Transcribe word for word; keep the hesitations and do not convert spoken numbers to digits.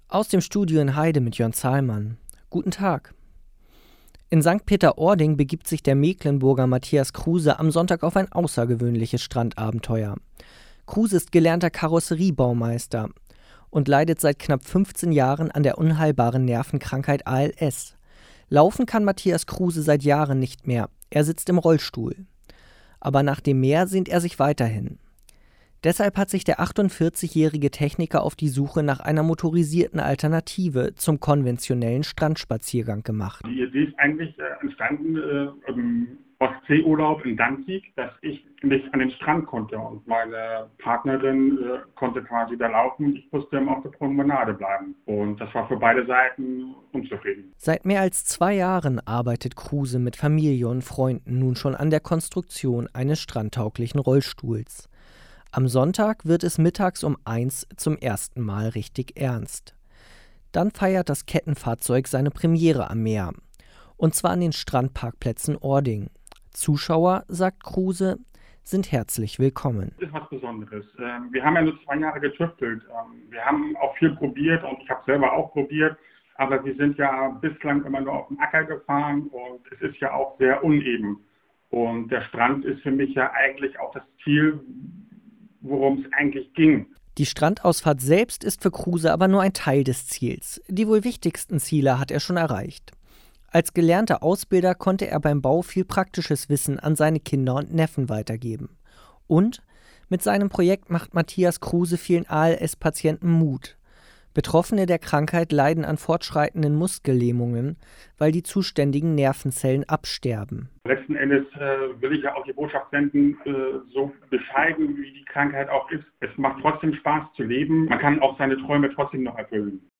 Aus dem Studio in Heide mit Jörn Zahlmann. Guten Tag. In Sankt Peter-Ording begibt sich der Mecklenburger Matthias Kruse am Sonntag auf ein außergewöhnliches Strandabenteuer. Kruse ist gelernter Karosseriebaumeister und leidet seit knapp fünfzehn Jahren an der unheilbaren Nervenkrankheit A L S. Laufen kann Matthias Kruse seit Jahren nicht mehr. Er sitzt im Rollstuhl. Aber nach dem Meer sehnt er sich weiterhin. Deshalb hat sich der achtundvierzigjährige Techniker auf die Suche nach einer motorisierten Alternative zum konventionellen Strandspaziergang gemacht. Die Idee ist eigentlich äh, entstanden äh, im Ostseeurlaub in Danzig, dass ich nicht an den Strand konnte und meine Partnerin äh, konnte quasi da laufen und ich musste auf der Promenade bleiben. Und das war für beide Seiten unzufrieden. Seit mehr als zwei Jahren arbeitet Kruse mit Familie und Freunden nun schon an der Konstruktion eines strandtauglichen Rollstuhls. Am Sonntag wird es mittags um eins zum ersten Mal richtig ernst. Dann feiert das Kettenfahrzeug seine Premiere am Meer. Und zwar an den Strandparkplätzen Ording. Zuschauer, sagt Kruse, sind herzlich willkommen. Das ist was Besonderes. Wir haben ja nur zwei Jahre getüftelt. Wir haben auch viel probiert und ich habe selber auch probiert. Aber wir sind ja bislang immer nur auf dem Acker gefahren und es ist ja auch sehr uneben. Und der Strand ist für mich ja eigentlich auch das Ziel, worum es eigentlich ging. Die Strandausfahrt selbst ist für Kruse aber nur ein Teil des Ziels. Die wohl wichtigsten Ziele hat er schon erreicht. Als gelernter Ausbilder konnte er beim Bau viel praktisches Wissen an seine Kinder und Neffen weitergeben. Und mit seinem Projekt macht Matthias Kruse vielen A L S-Patienten Mut. Betroffene der Krankheit leiden an fortschreitenden Muskellähmungen, weil die zuständigen Nervenzellen absterben. Letzten Endes äh, will ich ja auch die Botschaft senden, äh, so bescheiden wie die Krankheit auch ist. Es macht trotzdem Spaß zu leben. Man kann auch seine Träume trotzdem noch erfüllen.